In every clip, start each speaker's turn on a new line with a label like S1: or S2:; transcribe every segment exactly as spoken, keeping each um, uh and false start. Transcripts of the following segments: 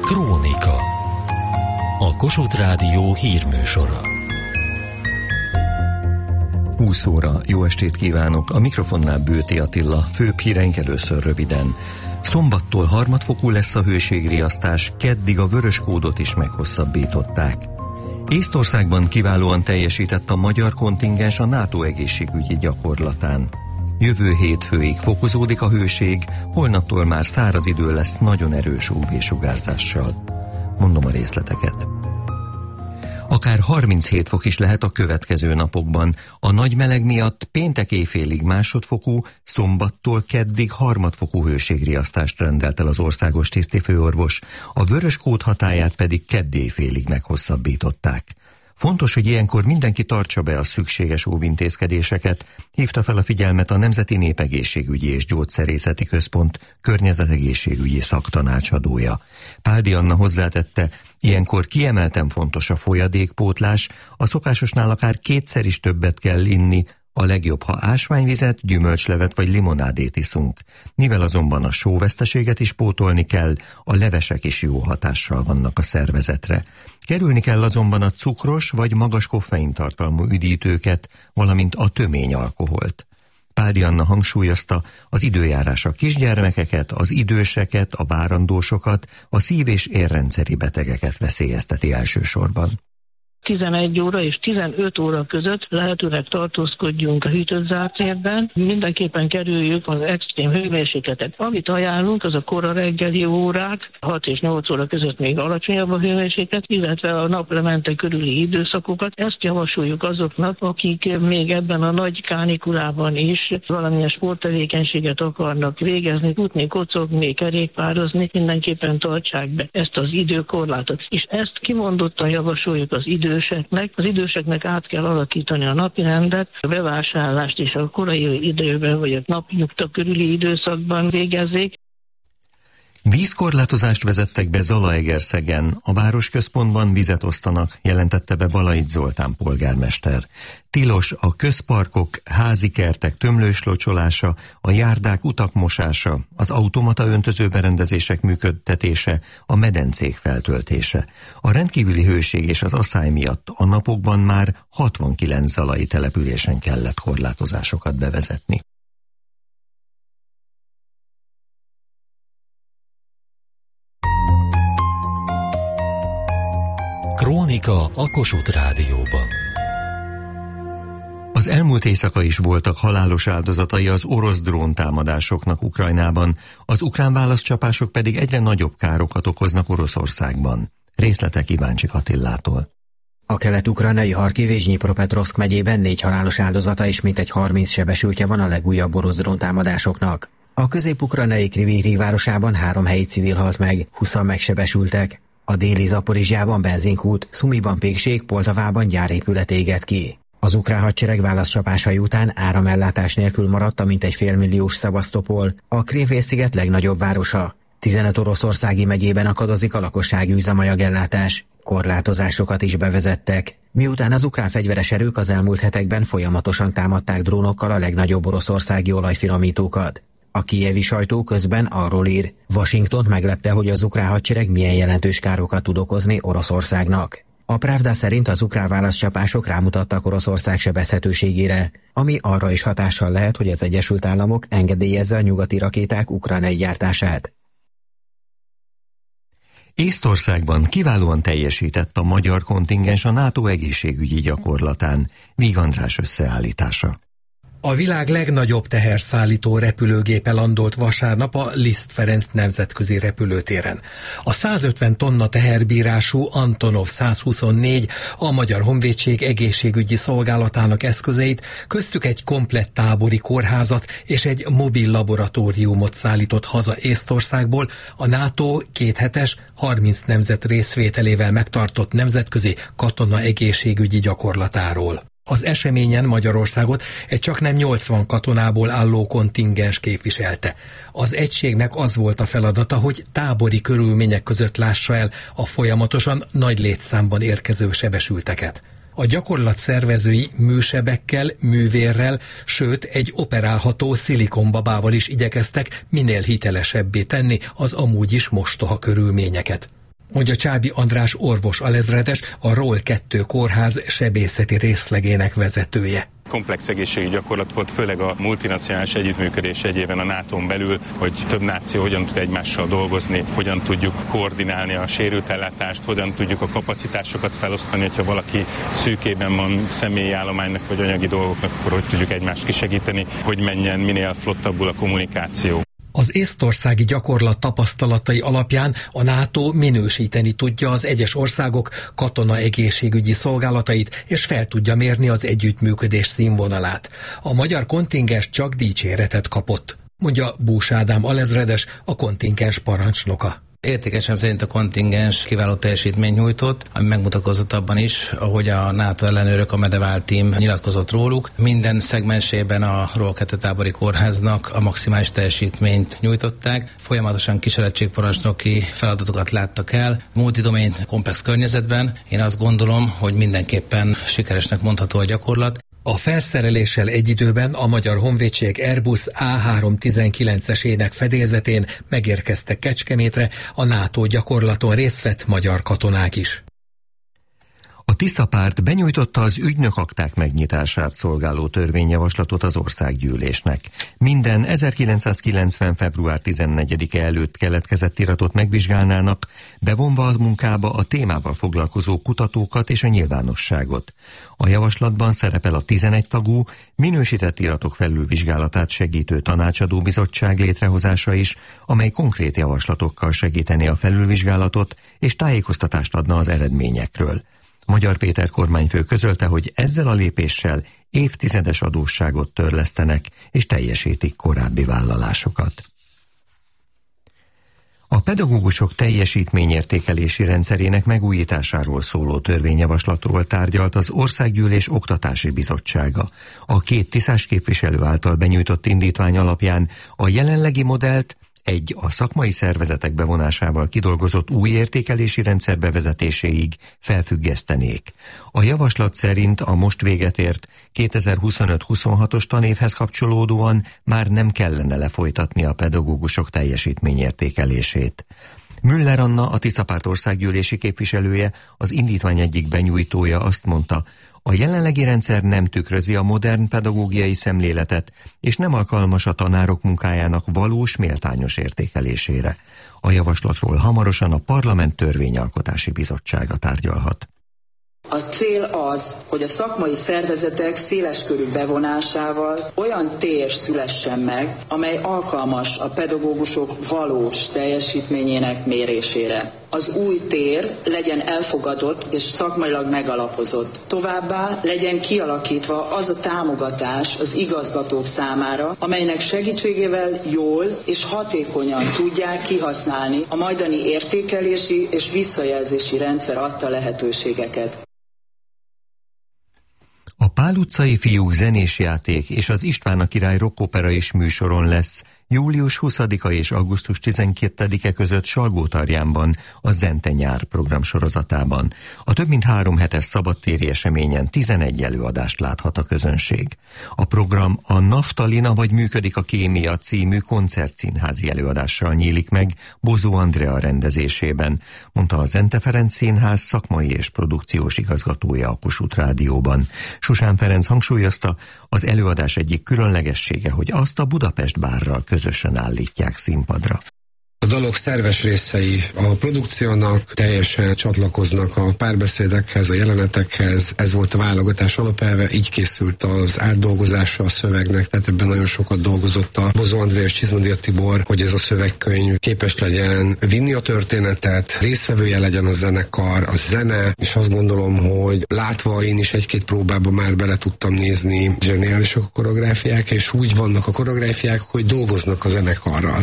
S1: Krónika. A Kossuth Rádió hírműsora.
S2: húsz óra, jó estét kívánok! A mikrofonnál Bőti Attila, főbb híreink először röviden. Szombattól harmadfokú lesz a hőségriasztás, keddig a vörös kódot is meghosszabbították. Észtországban kiválóan teljesített a magyar kontingens a NATO egészségügyi gyakorlatán. Jövő hétfőig fokozódik a hőség, holnaptól már száraz idő lesz nagyon erős ú vé-sugárzással. Mondom a részleteket. Akár harminchét fok is lehet a következő napokban. A nagy meleg miatt péntek éjfélig másodfokú, szombattól keddig harmadfokú hőségriasztást rendelt el az országos tisztifőorvos, a vörös kód hatályát pedig kedd éjfélig meghosszabbították. Fontos, hogy ilyenkor mindenki tartsa be a szükséges óvintézkedéseket, hívta fel a figyelmet a Nemzeti Népegészségügyi és Gyógyszerészeti Központ környezetegészségügyi szaktanácsadója. Páldi Anna hozzátette, ilyenkor kiemelten fontos a folyadékpótlás, a szokásosnál akár kétszer is többet kell inni, a legjobb, ha ásványvizet, gyümölcslevet vagy limonádét iszunk. Mivel azonban a sóveszteséget is pótolni kell, a levesek is jó hatással vannak a szervezetre. Kerülni kell azonban a cukros vagy magas koffeintartalmú üdítőket, valamint a tömény alkoholt. Páldi Anna hangsúlyozta, az időjárás a kisgyermekeket, az időseket, a várandósokat, a szív- és érrendszeri betegeket veszélyezteti elsősorban.
S3: tizenegy óra és tizenöt óra között lehetőleg tartózkodjunk a hűtött zárt térben. Mindenképpen kerüljük az extrém hőmérsékletet. Amit ajánlunk, az a kora reggeli órák, hat és nyolc óra között még alacsonyabb a hőmérséklet, illetve a naplemente körüli időszakokat. Ezt javasoljuk azoknak, akik még ebben a nagy kánikulában is valamilyen sporttevékenységet akarnak végezni, futni, kocogni, kerékpározni, mindenképpen tartsák be ezt az időkorlátot. És ezt kimondottan javasoljuk az idő időseknek. Az időseknek át kell alakítani a napirendet, a bevásárlást is a korai időben vagy a napnyugta körüli időszakban végezzék.
S2: Vízkorlátozást vezettek be Zalaegerszegen, a városközpontban vizet osztanak, jelentette be Balait Zoltán polgármester. Tilos a közparkok, házi kertek tömlős locsolása, a járdák utak mosása, az automata öntözőberendezések működtetése, a medencék feltöltése. A rendkívüli hőség és az aszály miatt a napokban már hatvankilenc zalai településen kellett korlátozásokat bevezetni.
S1: Krónika a Kossuth Rádióban.
S2: Az elmúlt éjszaka is voltak halálos áldozatai az orosz dróntámadásoknak Ukrajnában, az ukrán válaszcsapások pedig egyre nagyobb károkat okoznak Oroszországban. Részletek Iváncsik Attilától.
S4: A kelet-ukrajnai Harkiv és Dnyipropetrovszk megyében négy halálos áldozata és mintegy harminc sebesültje van a legújabb orosz dróntámadásoknak. A közép-ukrajnai Kryvyi Rih városában három helyi civil halt meg, húszan megsebesültek. A déli Zaporizsjában benzinkút, Szumiban pékség, Poltavában gyárépület égett ki. Az ukrán hadsereg válaszcsapásai után áramellátás nélkül maradt a mintegy félmilliós Szevasztopol, a Krím-félsziget legnagyobb városa. tizenöt oroszországi megyében akadozik a lakossági üzemanyagellátás. Korlátozásokat is bevezettek. Miután az ukrán fegyveres erők az elmúlt hetekben folyamatosan támadták drónokkal a legnagyobb oroszországi olajfinomítókat. A kijevi sajtó közben arról ír, Washingtont meglepte, hogy az ukrán hadsereg milyen jelentős károkat tud okozni Oroszországnak. A Pravda szerint az ukrán válaszcsapások rámutattak Oroszország sebezhetőségére, ami arra is hatással lehet, hogy az Egyesült Államok engedélyezze a nyugati rakéták ukrajnai gyártását.
S2: Észtországban kiválóan teljesített a magyar kontingens a NATO egészségügyi gyakorlatán. Víg András összeállítása.
S5: A világ legnagyobb teherszállító repülőgépe landolt vasárnap a Liszt Ferenc nemzetközi repülőtéren. A százötven tonna teherbírású Antonov százhuszonnégy a Magyar Honvédség egészségügyi szolgálatának eszközeit, köztük egy komplett tábori kórházat és egy mobil laboratóriumot szállított haza Észtországból a NATO kéthetes, harminc nemzet részvételével megtartott nemzetközi katona egészségügyi gyakorlatáról. Az eseményen Magyarországot egy csaknem nyolcvan katonából álló kontingens képviselte. Az egységnek az volt a feladata, hogy tábori körülmények között lássa el a folyamatosan nagy létszámban érkező sebesülteket. A gyakorlat szervezői műsebekkel, művérrel, sőt egy operálható szilikonbabával is igyekeztek minél hitelesebbé tenni az amúgy is mostoha körülményeket. mondja Csábi András orvos alezredes, a ROL kettő kórház sebészeti részlegének vezetője.
S6: Komplex egészségügyi gyakorlat volt, főleg a multinacionális együttműködés egyében a nátón belül, hogy több náció hogyan tud egymással dolgozni, hogyan tudjuk koordinálni a sérültellátást, hogyan tudjuk a kapacitásokat felosztani, hogyha valaki szűkében van személyi állománynak vagy anyagi dolgoknak, akkor hogy tudjuk egymást kisegíteni, hogy menjen minél flottabbul a kommunikáció.
S5: Az észtországi gyakorlat tapasztalatai alapján a NATO minősíteni tudja az egyes országok katona-egészségügyi szolgálatait, és fel tudja mérni az együttműködés színvonalát. A magyar kontingens csak dicséretet kapott, mondja Bús Ádám alezredes, a kontingens parancsnoka.
S7: Értékesem szerint a kontingens kiváló teljesítményt nyújtott, ami megmutatkozott abban is, ahogy a NATO ellenőrök, a Medevál team nyilatkozott róluk. Minden szegmensében a ROL kettő tábori kórháznak a maximális teljesítményt nyújtották. Folyamatosan kísérletségparancsnoki feladatokat láttak el. Multidomain komplex környezetben én azt gondolom, hogy mindenképpen sikeresnek mondható a gyakorlat.
S5: A felszereléssel egy időben a Magyar Honvédség Airbus á háromszáztizenkilencesének fedélzetén megérkeztek Kecskemétre, a NATO gyakorlaton részt vett magyar katonák is.
S2: A Tisza-párt benyújtotta az ügynökakták megnyitását szolgáló törvényjavaslatot az országgyűlésnek. Minden ezerkilencszázkilencven. február tizennegyedike előtt keletkezett iratot megvizsgálnának, bevonva a munkába a témával foglalkozó kutatókat és a nyilvánosságot. A javaslatban szerepel a tizenegy tagú, minősített iratok felülvizsgálatát segítő tanácsadó bizottság létrehozása is, amely konkrét javaslatokkal segíteni a felülvizsgálatot és tájékoztatást adna az eredményekről. Magyar Péter kormányfő közölte, hogy ezzel a lépéssel évtizedes adósságot törlesztenek és teljesítik korábbi vállalásokat. A pedagógusok teljesítményértékelési rendszerének megújításáról szóló törvényjavaslatról tárgyalt az Országgyűlés Oktatási Bizottsága. A két tiszás képviselő által benyújtott indítvány alapján a jelenlegi modellt egy a szakmai szervezetek bevonásával kidolgozott új értékelési rendszer bevezetéséig felfüggesztenék. A javaslat szerint a most véget ért kétezer-huszonöt huszonhatos tanévhez kapcsolódóan már nem kellene lefolytatni a pedagógusok teljesítményértékelését. Müller Anna, a Tisza-párt országgyűlési képviselője, az indítvány egyik benyújtója azt mondta, a jelenlegi rendszer nem tükrözi a modern pedagógiai szemléletet, és nem alkalmas a tanárok munkájának valós, méltányos értékelésére. A javaslatról hamarosan a Parlament Törvényalkotási Bizottsága tárgyalhat.
S8: A cél az, hogy a szakmai szervezetek széleskörű bevonásával olyan tér szülessen meg, amely alkalmas a pedagógusok valós teljesítményének mérésére. Az új tér legyen elfogadott és szakmailag megalapozott. Továbbá legyen kialakítva az a támogatás az igazgatók számára, amelynek segítségével jól és hatékonyan tudják kihasználni a majdani értékelési és visszajelzési rendszer adta lehetőségeket.
S2: A Pál utcai fiúk zenésjáték és az István a király rockopera is műsoron lesz július huszadika és augusztus tizenkettedike között Salgótarjánban, a Zente nyár programsorozatában. A több mint három hetes szabadtéri eseményen tizenegy előadást láthat a közönség. A program a Naftalina vagy működik a kémia című koncertszínházi előadással nyílik meg Bozó Andrea rendezésében, mondta a Zente Ferenc Színház szakmai és produkciós igazgatója a Kossuth Rádióban. Susán Ferenc hangsúlyozta, az előadás egyik különlegessége, hogy azt a Budapest bárral közösen állítják színpadra.
S9: A dalok szerves részei a produkciónak, teljesen csatlakoznak a párbeszédekhez, a jelenetekhez. Ez volt a válogatás alapelve, így készült az átdolgozása a szövegnek, tehát ebben nagyon sokat dolgozott a Bozó Andrea és Csizmadia Tibor, hogy ez a szövegkönyv képes legyen vinni a történetet, résztvevője legyen a zenekar, a zene, és azt gondolom, hogy látva én is egy-két próbába már bele tudtam nézni, zseniálisak a koreográfiák, és úgy vannak a koreográfiák, hogy dolgoznak a zenekarral.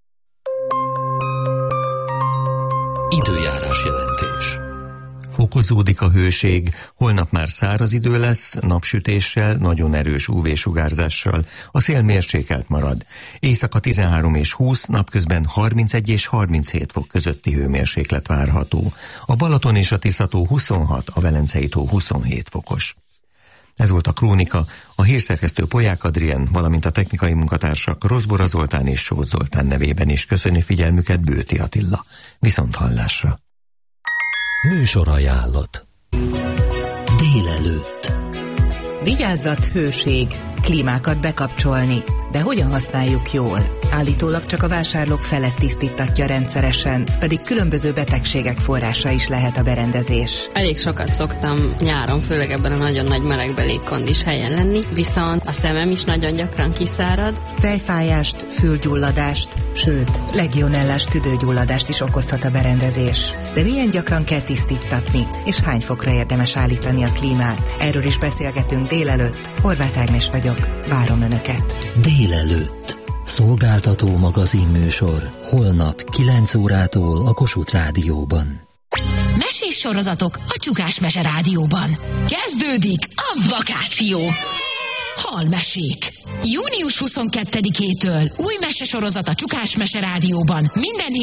S1: Időjárás jelentés.
S2: Fokozódik a hőség, holnap már száraz idő lesz, napsütéssel, nagyon erős ú vé-sugárzással, a szél mérsékelt marad. Éjszaka tizenhárom és húsz, napközben harmincegy és harminchét fok közötti hőmérséklet várható. A Balaton és a Tisza-tó huszonhat, a Velencei tó huszonhét fokos. Ez volt a Krónika, a hírszerkesztő Polyák Adrien, valamint a technikai munkatársak Rozbora Zoltán és Sós Zoltán nevében is köszöni figyelmüket Bőti Attila. Viszont hallásra!
S1: Műsorajánlat.
S10: Délelőtt. Vigyázzat, hőség, klímákat bekapcsolni. De hogyan használjuk jól? Állítólag csak a vásárlók felett tisztítatja rendszeresen, pedig különböző betegségek forrása is lehet a berendezés.
S11: Elég sokat szoktam nyáron, főleg ebben a nagyon nagy melegbe légkondis helyen lenni, viszont a szemem is nagyon gyakran kiszárad.
S10: Fejfájást, fülgyulladást, sőt, legionellás tüdőgyulladást is okozhat a berendezés. De milyen gyakran kell tisztítatni, és hány fokra érdemes állítani a klímát? Erről is beszélgetünk délelőtt. Horváth Ágnes vagyok, várom Önöket.
S12: Délelőtt. Szolgáltató magazinműsor. Holnap kilenc órától a Kossuth Rádióban.
S13: Mesés sorozatok a Csukás Mese Rádióban. Kezdődik a vakáció. Halmesék. június huszonkettedikétől új mesesorozat a Csukás Mese Rádióban. Minden